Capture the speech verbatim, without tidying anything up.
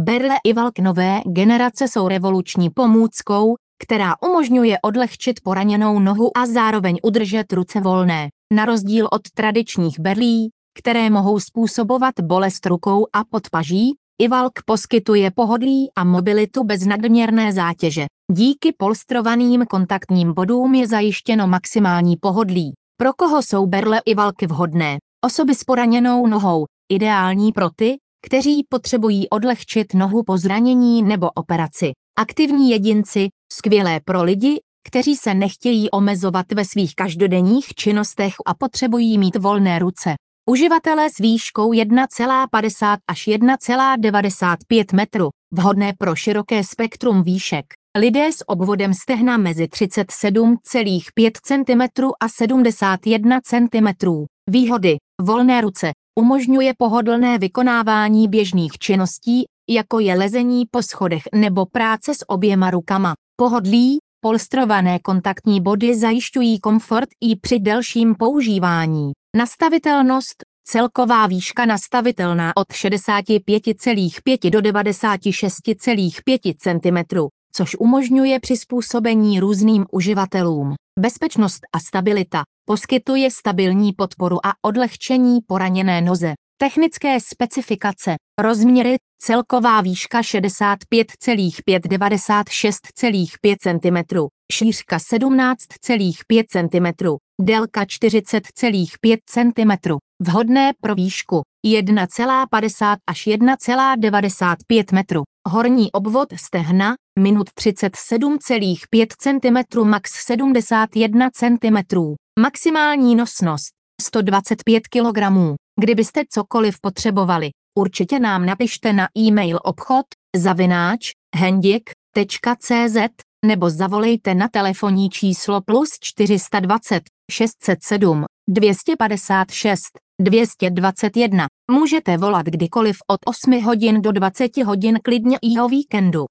Berle Ivalk nové generace jsou revoluční pomůckou, která umožňuje odlehčit poraněnou nohu a zároveň udržet ruce volné. Na rozdíl od tradičních berlí, které mohou způsobovat bolest rukou a podpaží, Ivalk poskytuje pohodlí a mobilitu bez nadměrné zátěže. Díky polstrovaným kontaktním bodům je zajištěno maximální pohodlí. Pro koho jsou berle Ivalky vhodné? Osoby s poraněnou nohou, ideální pro ty, kteří potřebují odlehčit nohu po zranění nebo operaci. Aktivní jedinci, skvělé pro lidi, kteří se nechtějí omezovat ve svých každodenních činnostech a potřebují mít volné ruce. Uživatelé s výškou jedna celá padesát až jedna celá devadesát pět metru, vhodné pro široké spektrum výšek. Lidé s obvodem stehna mezi třicet sedm celá pět centimetrů a sedmdesát jedna centimetrů. Výhody: volné ruce, umožňuje pohodlné vykonávání běžných činností, jako je lezení po schodech nebo práce s oběma rukama. Pohodlí, polstrované kontaktní body zajišťují komfort i při delším používání. Nastavitelnost, celková výška nastavitelná od šedesát pět celá pět do devadesát šest celá pět centimetrů, což umožňuje přizpůsobení různým uživatelům. Bezpečnost a stabilita, poskytuje stabilní podporu a odlehčení poraněné noze. Technické specifikace, rozměry, celková výška šedesát pět celá pět až devadesát šest celá pět centimetrů, šířka sedmnáct celá pět centimetrů, délka čtyřicet celá pět centimetrů, vhodné pro výšku jedna celá padesát až jedna celá devadesát pět metru. Horní obvod stehna, minut třicet sedm celá pět centimetrů, max sedmdesát jedna centimetrů. Maximální nosnost sto dvacet pět kilogramů. Kdybyste cokoliv potřebovali, určitě nám napište na e-mail obchod zavináč hendik tečka cé zet nebo zavolejte na telefonní číslo plus čtyři sta dvacet, šest set sedm, dvě stě padesát šest, dvě stě dvacet jedna. Můžete volat kdykoliv od osmi hodin do dvaceti hodin klidně i o víkendu.